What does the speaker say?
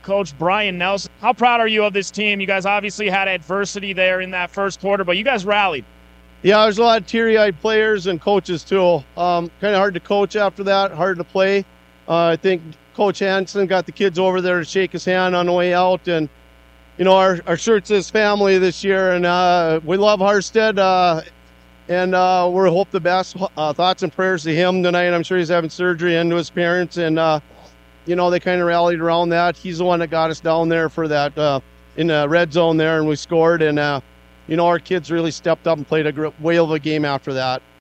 Coach Brian Nelson. How proud are you of this team? You guys obviously had adversity there in that first quarter, but you guys rallied. Yeah, there's a lot of teary-eyed players and coaches too. Kind of hard to coach after that, hard to play. I think Coach Hansen got the kids over there to shake his hand on the way out. And, you know, our shirt says family this year, and we love Harstead. And we hope the best. Thoughts and prayers to him tonight. I'm sure he's having surgery, and to his parents. And, you know, they kind of rallied around that. He's the one that got us down there for that in the red zone there, and we scored. And, you know, our kids really stepped up and played a whale of a game after that.